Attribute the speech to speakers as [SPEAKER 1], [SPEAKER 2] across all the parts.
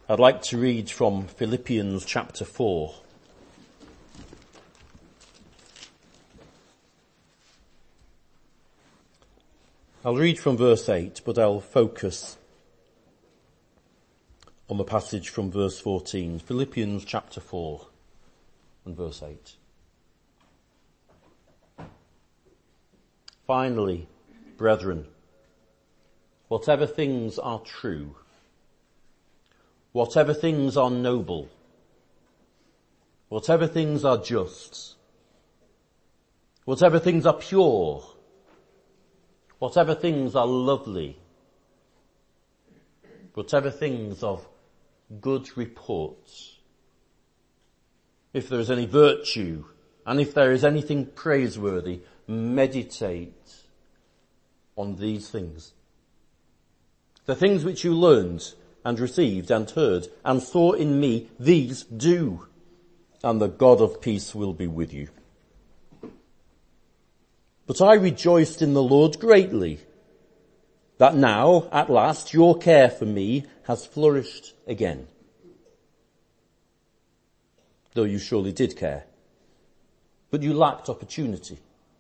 [SPEAKER 1] I'd like to read from Philippians chapter 4. I'll read from verse 8, but I'll focus on the passage from verse 14. Philippians chapter 4 and verse 8. Finally, brethren, whatever things are true, whatever things are noble, whatever things are just, whatever things are pure, whatever things are lovely, whatever things of good report, if there is any virtue, and if there is anything praiseworthy, meditate on these things. The things which you learned and received and heard and saw in me, these do, and the God of peace will be with you. But I rejoiced in the Lord greatly, that now, at last, your care for me has flourished again. Though you surely did care, but you lacked opportunity.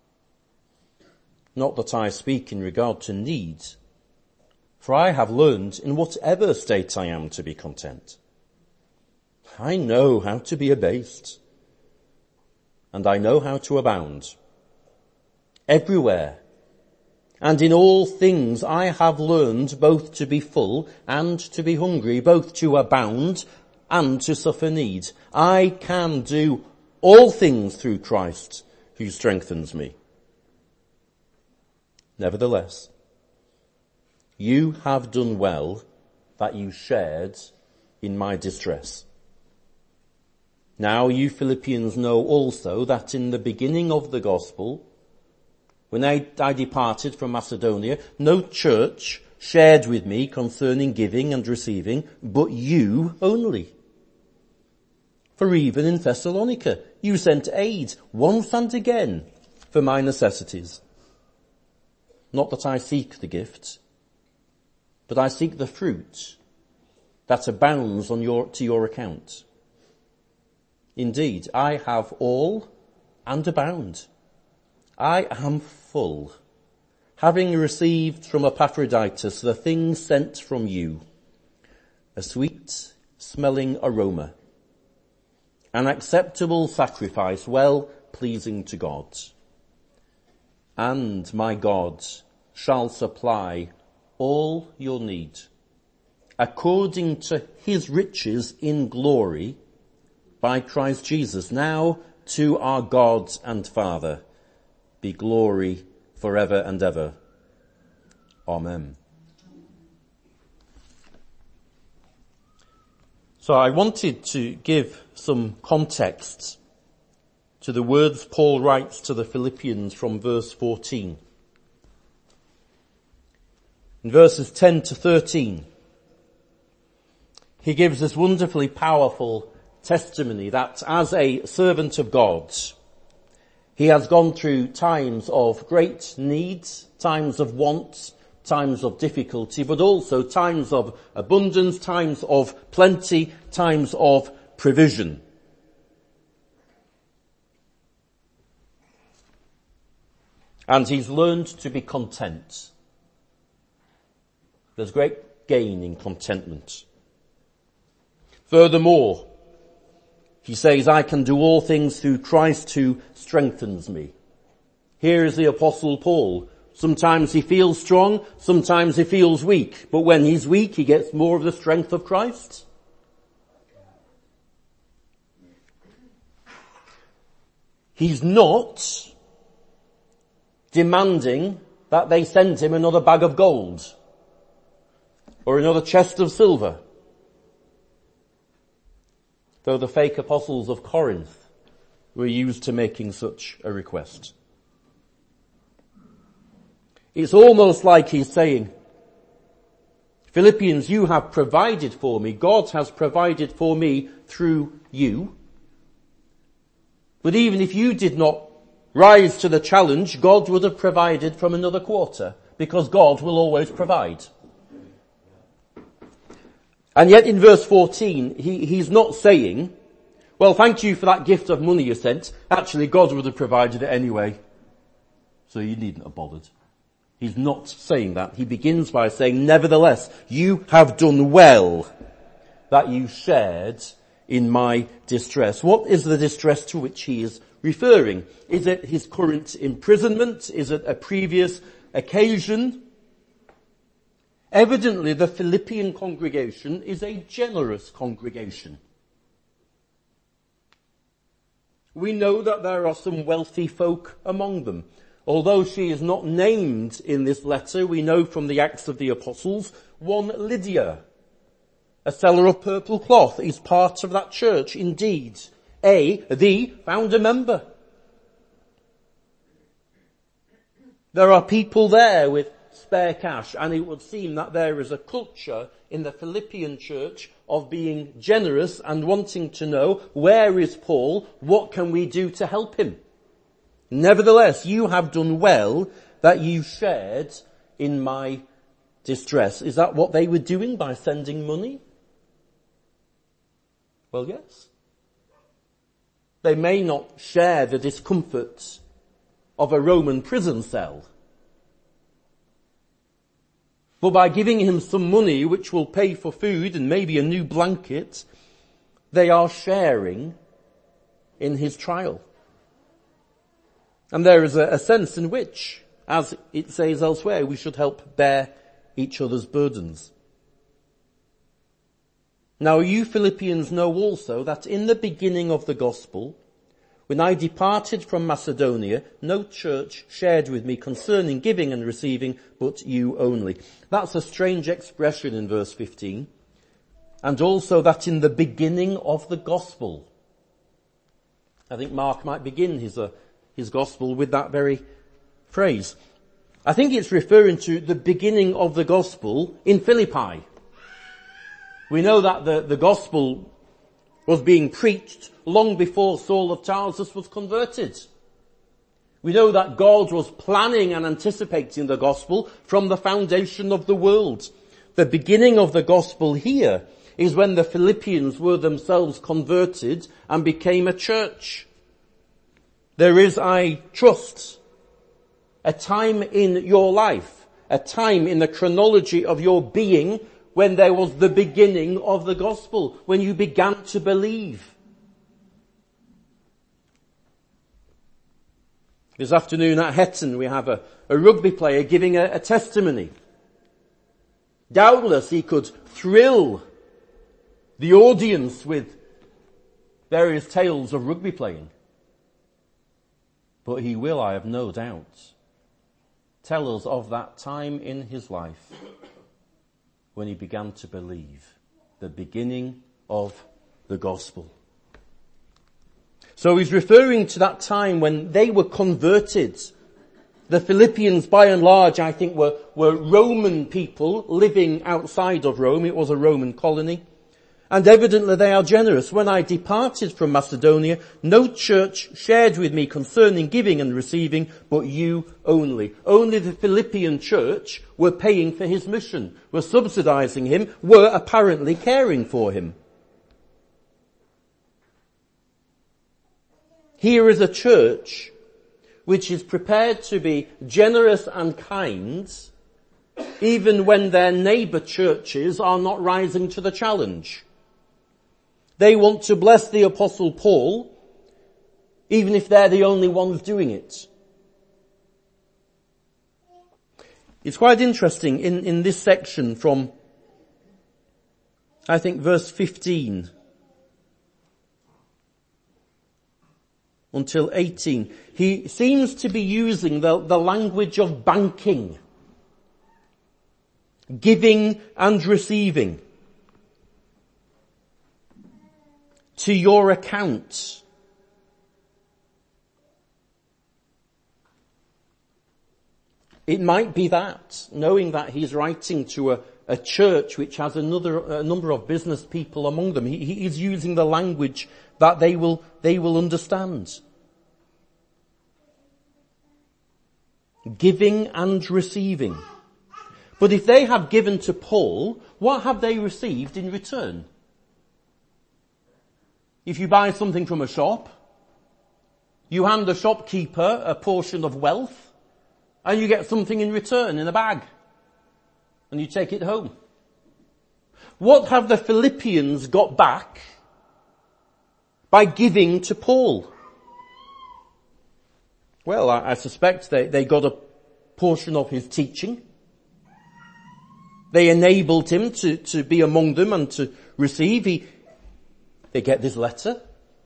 [SPEAKER 1] Not that I speak in regard to needs, for I have learned in whatever state I am to be content. I know how to be abased, and I know how to abound. Everywhere and in all things I have learned both to be full and to be hungry, both to abound and to suffer need. I can do all things through Christ who strengthens me. Nevertheless, you have done well that you shared in my distress. Now you Philippians know also that in the beginning of the gospel, when I departed from Macedonia, no church shared with me concerning giving and receiving, but you only. For even in Thessalonica, you sent aid once and again for my necessities. Not that I seek the gift, but I seek the fruit that abounds to your account. Indeed, I have all and abound. I am full, having received from Epaphroditus the things sent from you, a sweet smelling aroma, an acceptable sacrifice, well pleasing to God. And my God shall supply all your need, according to his riches in glory, by Christ Jesus. Now to our God and Father be glory forever and ever. Amen. So I wanted to give some context to the words Paul writes to the Philippians from verse 14. In verses 10 to 13, he gives this wonderfully powerful testimony that as a servant of God, he has gone through times of great needs, times of want, times of difficulty, but also times of abundance, times of plenty, times of provision. And he's learned to be content. There's great gain in contentment. Furthermore, he says, I can do all things through Christ who strengthens me. Here is the Apostle Paul. Sometimes he feels strong, sometimes he feels weak. But when he's weak, he gets more of the strength of Christ. He's not demanding that they send him another bag of gold or another chest of silver. Though the fake apostles of Corinth were used to making such a request. It's almost like he's saying, Philippians, you have provided for me. God has provided for me through you. But even if you did not rise to the challenge, God would have provided from another quarter, because God will always provide. And yet in verse 14, he's not saying, well, thank you for that gift of money you sent. Actually, God would have provided it anyway, so you needn't have bothered. He's not saying that. He begins by saying, nevertheless, you have done well that you shared in my distress. What is the distress to which he is referring? Is it his current imprisonment? Is it a previous occasion? Evidently, the Philippian congregation is a generous congregation. We know that there are some wealthy folk among them. Although she is not named in this letter, we know from the Acts of the Apostles, one Lydia, a seller of purple cloth, is part of that church. Indeed, the founder member. There are people there with spare cash, and it would seem that there is a culture in the Philippian church of being generous and wanting to know, where is Paul? What can we do to help him? Nevertheless, you have done well that you shared in my distress. Is that what they were doing by sending money? Well, yes. They may not share the discomforts of a Roman prison cell, but by giving him some money which will pay for food and maybe a new blanket, they are sharing in his trial. And there is a sense in which, as it says elsewhere, we should help bear each other's burdens. Now you Philippians know also that in the beginning of the gospel, when I departed from Macedonia, no church shared with me concerning giving and receiving, but you only. That's a strange expression in verse 15. And also that in the beginning of the gospel. I think Mark might begin his gospel with that very phrase. I think it's referring to the beginning of the gospel in Philippi. We know that the gospel was being preached long before Saul of Tarsus was converted. We know that God was planning and anticipating the gospel from the foundation of the world. The beginning of the gospel here is when the Philippians were themselves converted and became a church. There is, I trust, a time in your life, a time in the chronology of your being when there was the beginning of the gospel, when you began to believe. This afternoon at Hetton we have a rugby player giving a testimony. Doubtless he could thrill the audience with various tales of rugby playing. But he will, I have no doubt, tell us of that time in his life when he began to believe, the beginning of the gospel. So he's referring to that time when they were converted. The Philippians, by and large, I think, were Roman people living outside of Rome. It was a Roman colony. And evidently they are generous. When I departed from Macedonia, no church shared with me concerning giving and receiving, but you only. Only the Philippian church were paying for his mission, were subsidizing him, were apparently caring for him. Here is a church which is prepared to be generous and kind, even when their neighbour churches are not rising to the challenge. They want to bless the Apostle Paul, even if they're the only ones doing it. It's quite interesting in this section from, I think, verse 15 until 18. He seems to be using the language of banking, giving and receiving. To your account. It might be that, knowing that he's writing to a church which has a number of business people among them. He is using the language that they will understand. Giving and receiving. But if they have given to Paul, what have they received in return? If you buy something from a shop, you hand the shopkeeper a portion of wealth, and you get something in return in a bag, and you take it home. What have the Philippians got back by giving to Paul? Well, I suspect they got a portion of his teaching. They enabled him to be among them and to receive. They get this letter.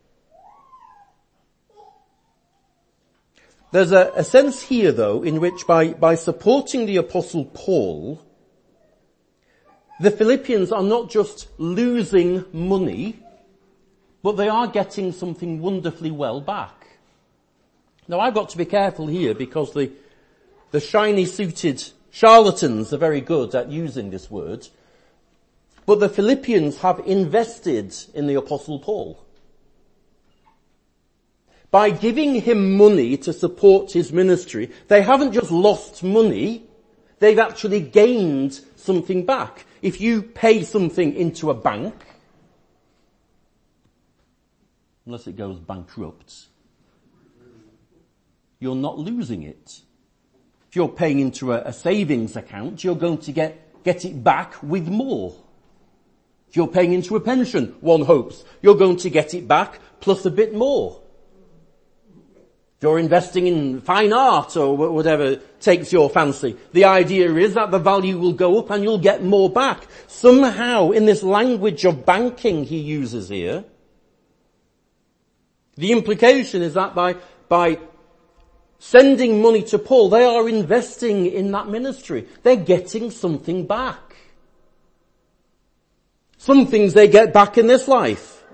[SPEAKER 1] There's a sense here, though, in which by supporting the Apostle Paul, the Philippians are not just losing money, but they are getting something wonderfully well back. Now, I've got to be careful here because the shiny-suited charlatans are very good at using this word. But the Philippians have invested in the Apostle Paul. By giving him money to support his ministry, they haven't just lost money, they've actually gained something back. If you pay something into a bank, unless it goes bankrupt, you're not losing it. If you're paying into a savings account, you're going to get it back with more. If you're paying into a pension, one hopes, you're going to get it back plus a bit more. If you're investing in fine art or whatever takes your fancy, the idea is that the value will go up and you'll get more back. Somehow, in this language of banking he uses here, the implication is that by sending money to Paul, they are investing in that ministry. They're getting something back. Some things they get back in this life.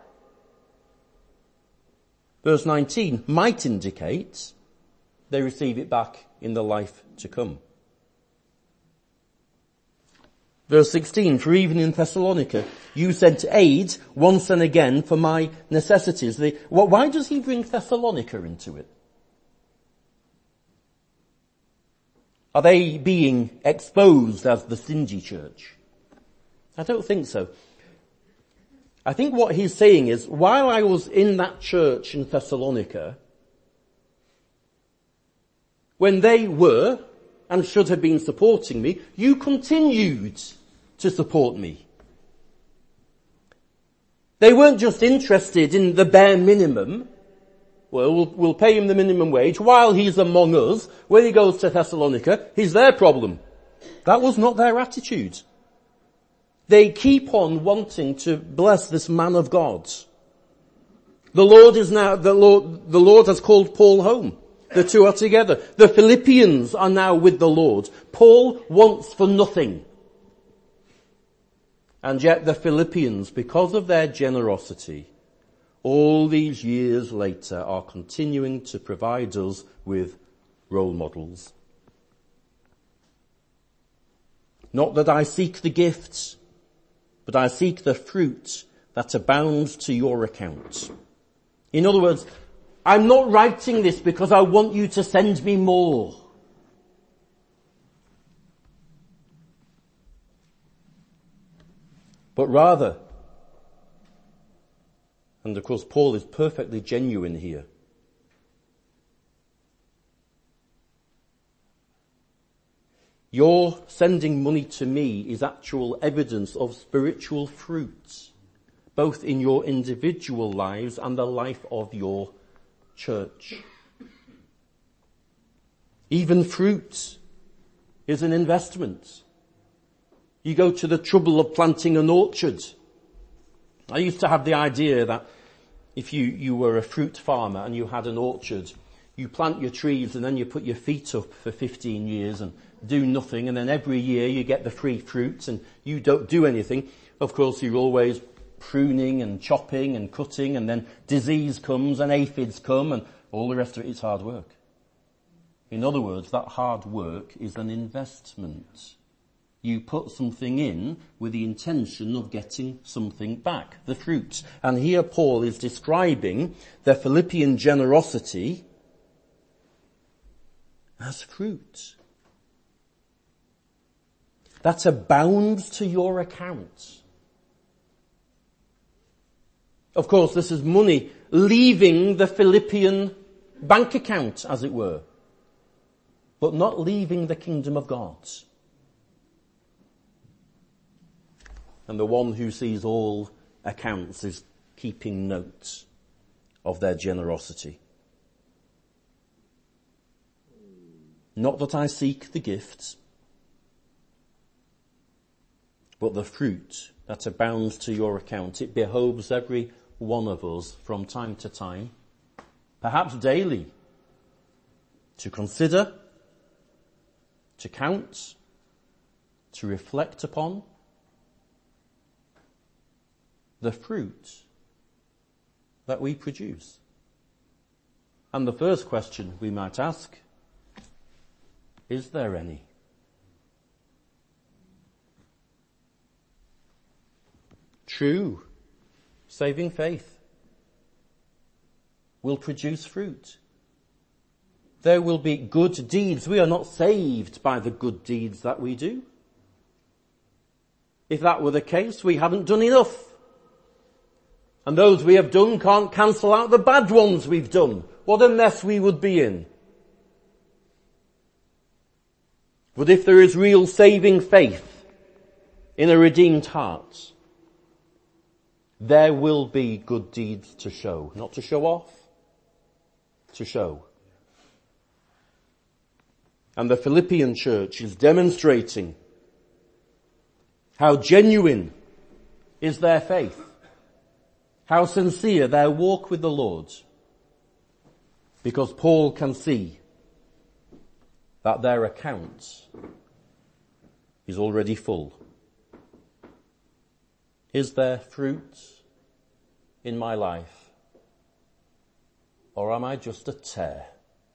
[SPEAKER 1] Verse 19 might indicate they receive it back in the life to come. Verse 16, for even in Thessalonica, you sent aid once and again for my necessities. Why does he bring Thessalonica into it? Are they being exposed as the stingy church? I don't think so. I think what he's saying is, while I was in that church in Thessalonica, when they were and should have been supporting me, you continued to support me. They weren't just interested in the bare minimum. Well, we'll pay him the minimum wage while he's among us. When he goes to Thessalonica, he's their problem. That was not their attitude. They keep on wanting to bless this man of God. The Lord has called Paul home. The two are together. The Philippians are now with the Lord. Paul wants for nothing. And yet the Philippians, because of their generosity, all these years later are continuing to provide us with role models. Not that I seek the gifts, but I seek the fruit that abounds to your account. In other words, I'm not writing this because I want you to send me more. But rather, and of course Paul is perfectly genuine here, your sending money to me is actual evidence of spiritual fruit, both in your individual lives and the life of your church. Even fruit is an investment. You go to the trouble of planting an orchard. I used to have the idea that if you were a fruit farmer and you had an orchard, you plant your trees and then you put your feet up for 15 years and do nothing, and then every year you get the free fruits and you don't do anything. Of course, you're always pruning and chopping and cutting, and then disease comes and aphids come and all the rest of it is hard work. In other words, that hard work is an investment. You put something in with the intention of getting something back, the fruit. And here Paul is describing the Philippian generosity as fruit. that abounds to your account. Of course, this is money leaving the Philippian bank account, as it were, but not leaving the kingdom of God. And the one who sees all accounts is keeping note of their generosity. Not that I seek the gifts, but the fruit that abounds to your account. It behoves every one of us from time to time, perhaps daily, to consider, to count, to reflect upon the fruit that we produce. And the first question we might ask, is there any? True saving faith will produce fruit. There will be good deeds. We are not saved by the good deeds that we do. If that were the case, we haven't done enough. And those we have done can't cancel out the bad ones we've done. What a mess we would be in. But if there is real saving faith in a redeemed heart, there will be good deeds to show. Not to show off, to show. And the Philippian church is demonstrating how genuine is their faith, how sincere their walk with the Lord, because Paul can see that their account is already full. Is there fruit in my life, or am I just a tare?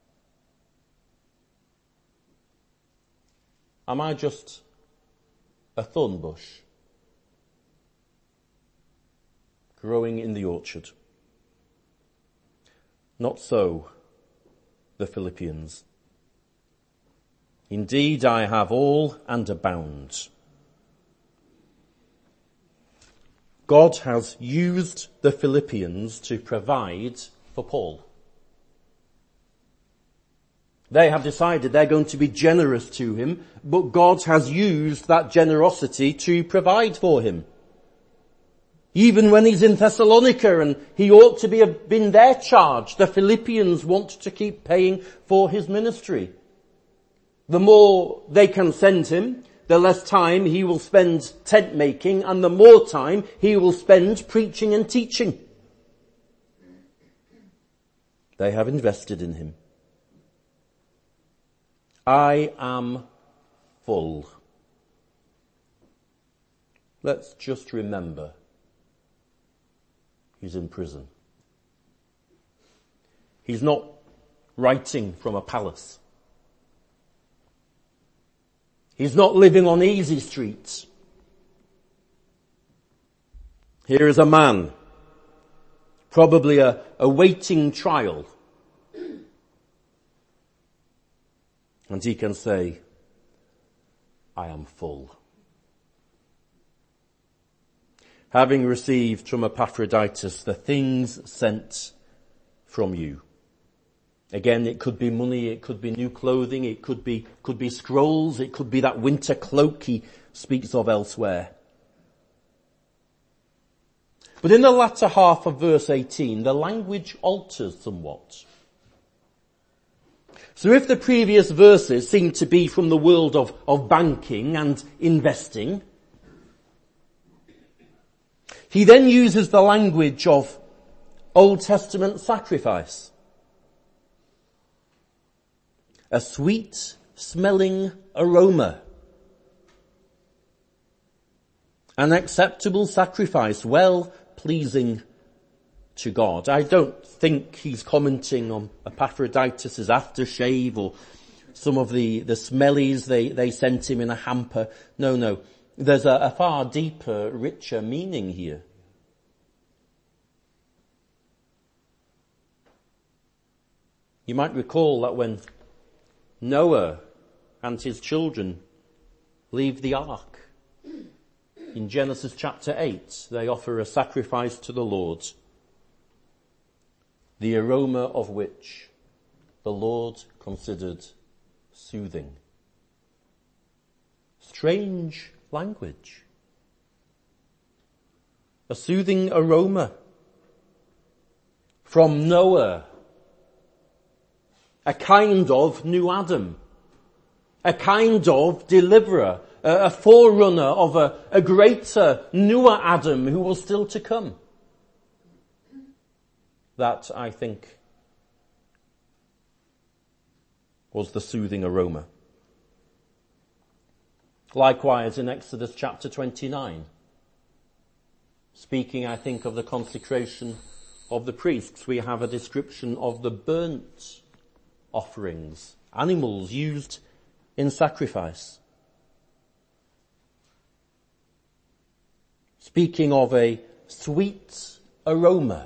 [SPEAKER 1] Am I just a thorn bush growing in the orchard? Not so the Philippians. Indeed, I have all and abound. God has used the Philippians to provide for Paul. They have decided they're going to be generous to him, but God has used that generosity to provide for him. Even when he's in Thessalonica and he ought to have been their charge, the Philippians want to keep paying for his ministry. The more they can send him, the less time he will spend tent making, and the more time he will spend preaching and teaching. They have invested in him. I am full. Let's just remember, he's in prison. He's not writing from a palace. He's not living on easy streets. Here is a man, probably awaiting trial. And he can say, I am full. Having received from Epaphroditus the things sent from you. Again, it could be money, it could be new clothing, it could be scrolls, it could be that winter cloak he speaks of elsewhere. But in the latter half of verse 18, the language alters somewhat. So if the previous verses seem to be from the world of banking and investing, he then uses the language of Old Testament sacrifice. A sweet smelling aroma. An acceptable sacrifice, well pleasing to God. I don't think he's commenting on Epaphroditus' aftershave or some of the smellies they sent him in a hamper. No. There's a far deeper, richer meaning here. You might recall that when Noah and his children leave the ark. In Genesis chapter 8, they offer a sacrifice to the Lord, the aroma of which the Lord considered soothing. Strange language. A soothing aroma from Noah, a kind of new Adam, a kind of deliverer, a forerunner of a greater, newer Adam who was still to come. That, I think, was the soothing aroma. Likewise in Exodus chapter 29, speaking, I think, of the consecration of the priests, we have a description of the burnt offerings, animals used in sacrifice. Speaking of a sweet aroma.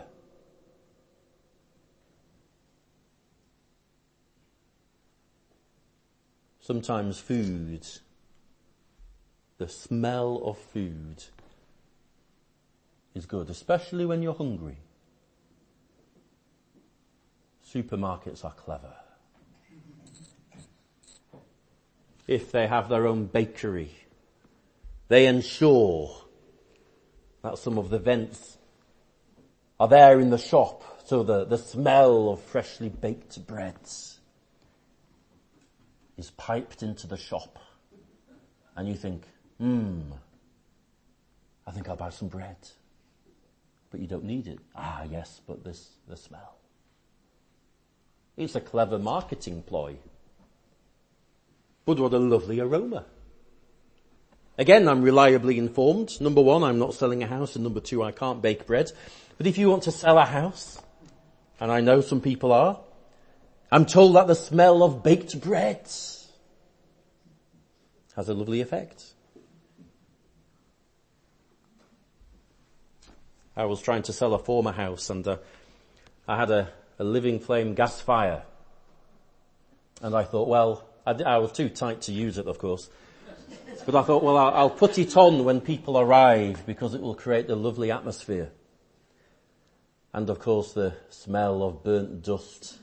[SPEAKER 1] Sometimes food, the smell of food is good, especially when you're hungry. Supermarkets are clever. If they have their own bakery, they ensure that some of the vents are there in the shop, so the smell of freshly baked breads is piped into the shop. And you think, I think I'll buy some bread. But you don't need it. Ah, yes, but the smell. It's a clever marketing ploy. But what a lovely aroma. Again, I'm reliably informed. Number one, I'm not selling a house, and number two, I can't bake bread. But if you want to sell a house, and I know some people are, I'm told that the smell of baked bread has a lovely effect. I was trying to sell a former house, and I had a living flame gas fire. And I thought, well, I was too tight to use it, of course. But I thought, well, I'll put it on when people arrive because it will create a lovely atmosphere. And of course the smell of burnt dust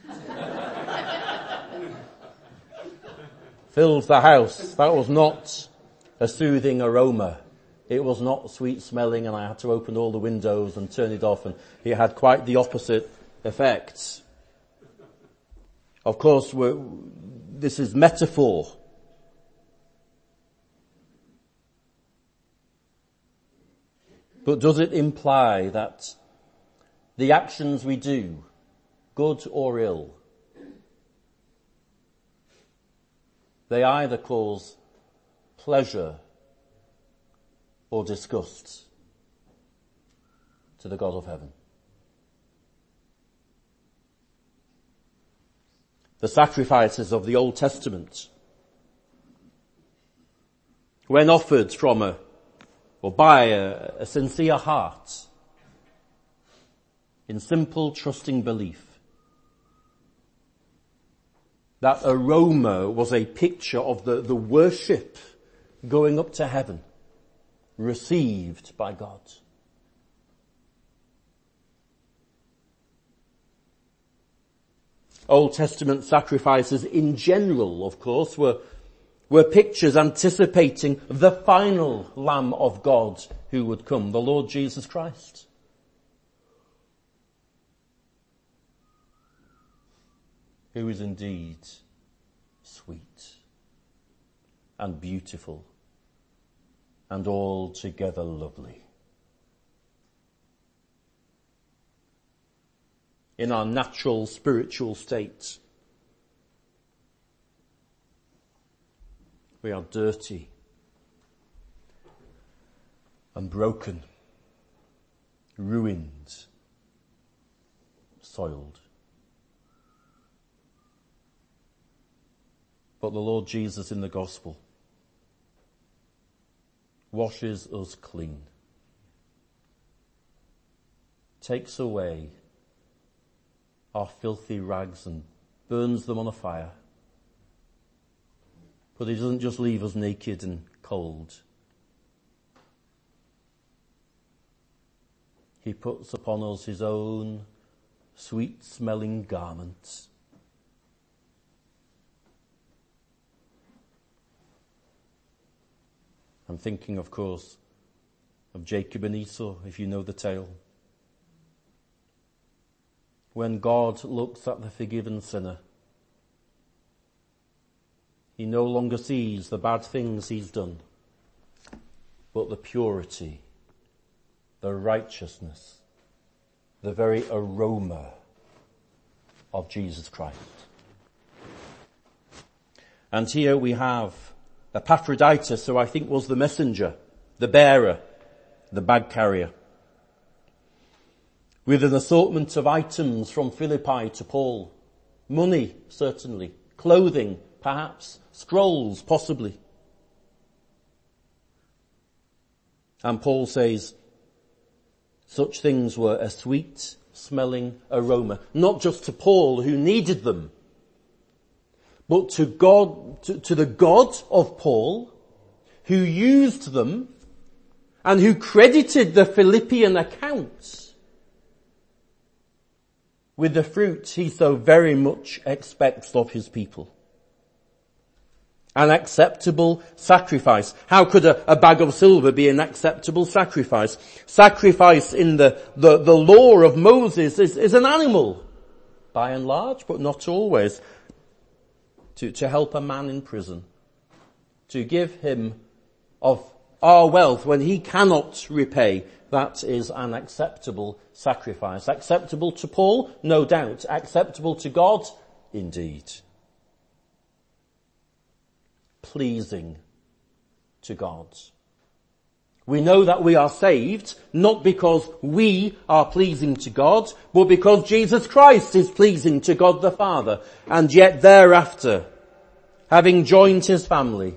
[SPEAKER 1] filled the house. That was not a soothing aroma. It was not sweet smelling, and I had to open all the windows and turn it off, and it had quite the opposite effect. Of course, this is metaphor. But does it imply that the actions we do, good or ill, they either cause pleasure or disgust to the God of heaven? The sacrifices of the Old Testament, when offered from by a sincere heart, in simple trusting belief, that aroma was a picture of the worship going up to heaven, received by God. Old Testament sacrifices in general, of course, were pictures anticipating the final Lamb of God who would come, the Lord Jesus Christ. Who is indeed sweet and beautiful and altogether lovely. In our natural spiritual state, we are dirty and broken, ruined, soiled. But the Lord Jesus in the gospel washes us clean, takes away our filthy rags and burns them on a fire, But he doesn't just leave us naked and cold. He puts upon us his own sweet-smelling garments. I'm thinking, of course, of Jacob and Esau, if you know the tale. When God looks at the forgiven sinner, he no longer sees the bad things he's done, but the purity, the righteousness, the very aroma of Jesus Christ. And here we have Epaphroditus, who I think was the messenger, the bearer, the bag carrier, with an assortment of items from Philippi to Paul. Money, certainly. Clothing, perhaps. Scrolls, possibly. And Paul says, such things were a sweet-smelling aroma, not just to Paul, who needed them, but to God, to the God of Paul, who used them and who credited the Philippian accounts with the fruit he so very much expects of his people. An acceptable sacrifice. How could a bag of silver be an acceptable sacrifice? Sacrifice in the law of Moses is an animal, by and large, but not always, to help a man in prison, to give him of our wealth when he cannot repay. That is an acceptable sacrifice. Acceptable to Paul? No doubt. Acceptable to God? Indeed. Pleasing to God. We know that we are saved not because we are pleasing to God, but because Jesus Christ is pleasing to God the Father. And yet thereafter, having joined his family,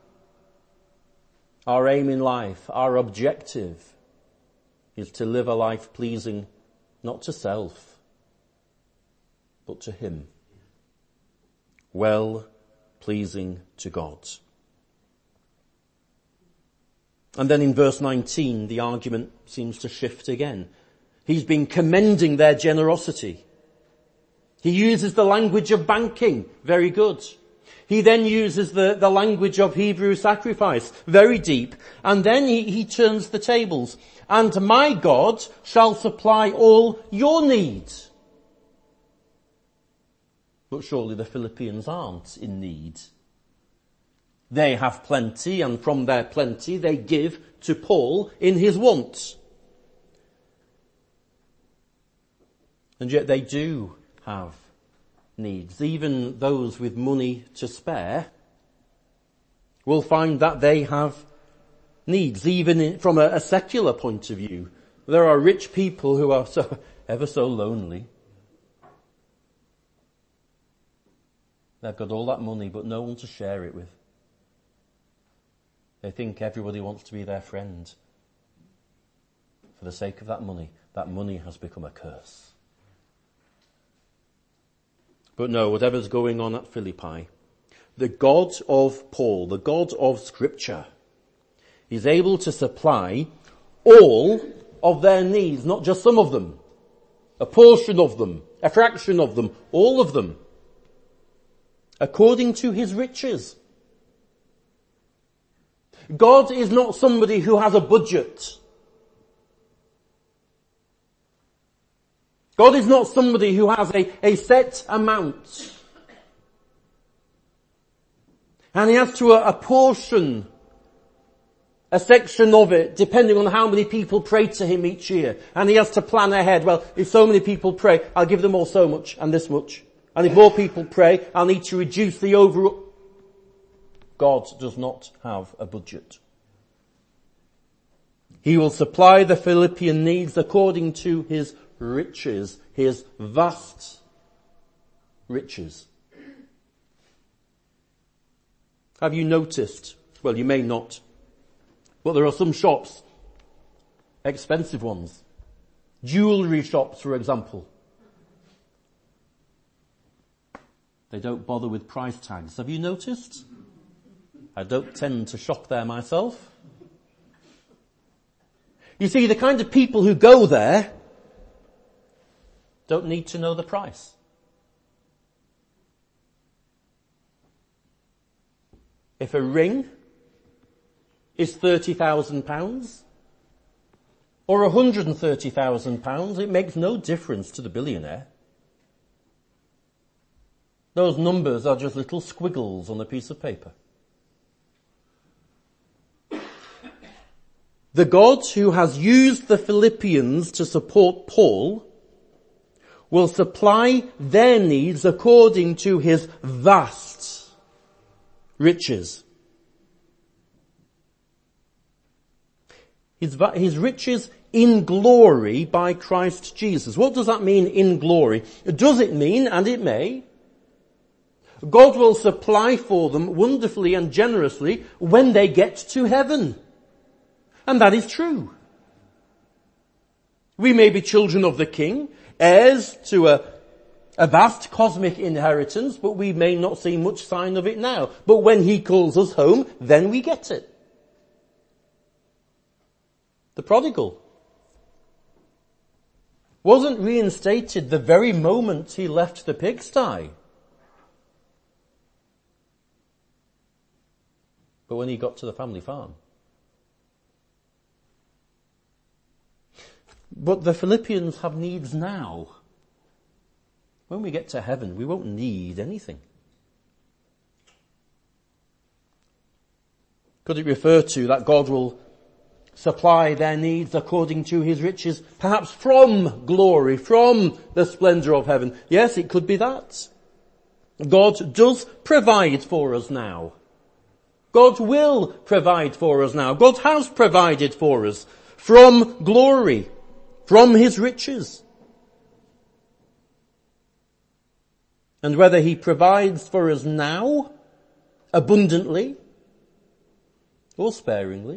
[SPEAKER 1] our aim in life, our objective, is to live a life pleasing not to self, but to him. Well pleasing to God. And then in verse 19, the argument seems to shift again. He's been commending their generosity. He uses the language of banking. Very good. He then uses the language of Hebrew sacrifice. Very deep. And then he turns the tables. And my God shall supply all your needs. But surely the Philippians aren't in need. They have plenty, and from their plenty they give to Paul in his wants. And yet they do have needs. Even those with money to spare will find that they have needs, even from a secular point of view. There are rich people who are ever so lonely. They've got all that money, but no one to share it with. They think everybody wants to be their friend. For the sake of that money has become a curse. But no, whatever's going on at Philippi, the God of Paul, the God of Scripture, is able to supply all of their needs, not just some of them, a portion of them, a fraction of them, all of them, according to his riches. God is not somebody who has a budget. God is not somebody who has a set amount. And he has to apportion a section of it depending on how many people pray to him each year. And he has to plan ahead. Well, if so many people pray, I'll give them all so much and this much. And if more people pray, I'll need to reduce the overall. God does not have a budget. He will supply the Philippian needs according to his riches, his vast riches. Have you noticed? Well, you may not. But there are some shops, expensive ones. Jewellery shops, for example. They don't bother with price tags. Have you noticed? I don't tend to shop there myself. You see, the kind of people who go there don't need to know the price. If a ring is £30,000 or £130,000, it makes no difference to the billionaire. Those numbers are just little squiggles on a piece of paper. The God who has used the Philippians to support Paul will supply their needs according to his vast riches. His riches in glory by Christ Jesus. What does that mean, in glory? Does it mean, and it may, God will supply for them wonderfully and generously when they get to heaven? And that is true. We may be children of the King, heirs to a vast cosmic inheritance, but we may not see much sign of it now. But when he calls us home, then we get it. The prodigal wasn't reinstated the very moment he left the pigsty. But when he got to the family farm. But the Philippians have needs now. When we get to heaven, we won't need anything. Could it refer to that God will supply their needs according to his riches, perhaps from glory, from the splendor of heaven? Yes, it could be that. God does provide for us now. God will provide for us now. God has provided for us from glory, from his riches. And whether he provides for us now, abundantly, or sparingly,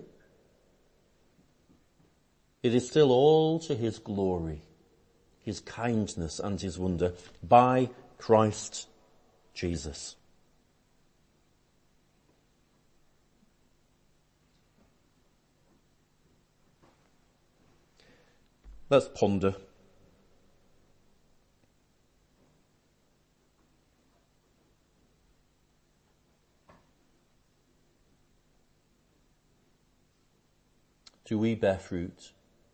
[SPEAKER 1] it is still all to his glory, his kindness and his wonder by Christ Jesus. Let's ponder. Do we bear fruit?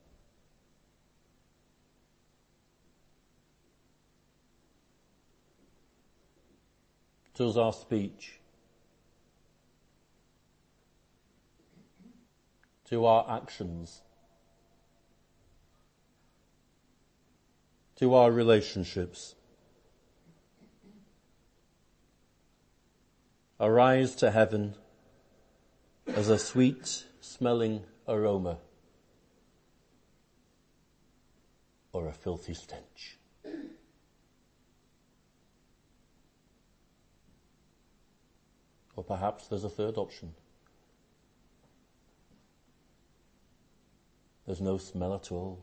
[SPEAKER 1] Does our speech, do our actions, do our relationships arise to heaven as a sweet smelling aroma or a filthy stench? Or perhaps there's a third option. There's no smell at all.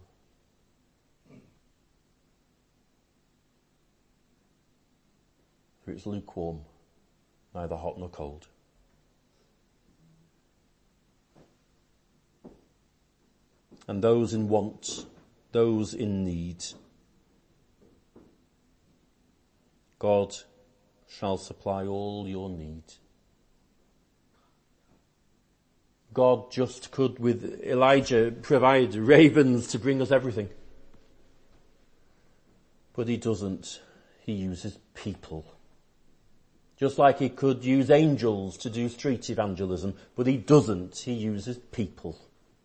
[SPEAKER 1] For it's lukewarm, neither hot nor cold. And those in want, those in need, God shall supply all your need. God just could, with Elijah, provide ravens to bring us everything. But he doesn't. He uses people. Just like he could use angels to do street evangelism, but he doesn't. He uses people.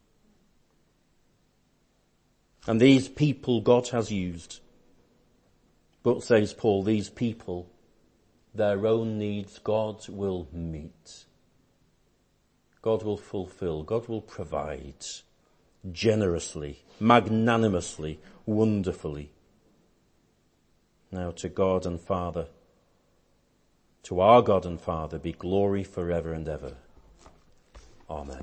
[SPEAKER 1] And these people God has used. But, says Paul, these people, their own needs God will meet. God will fulfill, God will provide generously, magnanimously, wonderfully. Now to God and Father, to our God and Father, be glory forever and ever. Amen.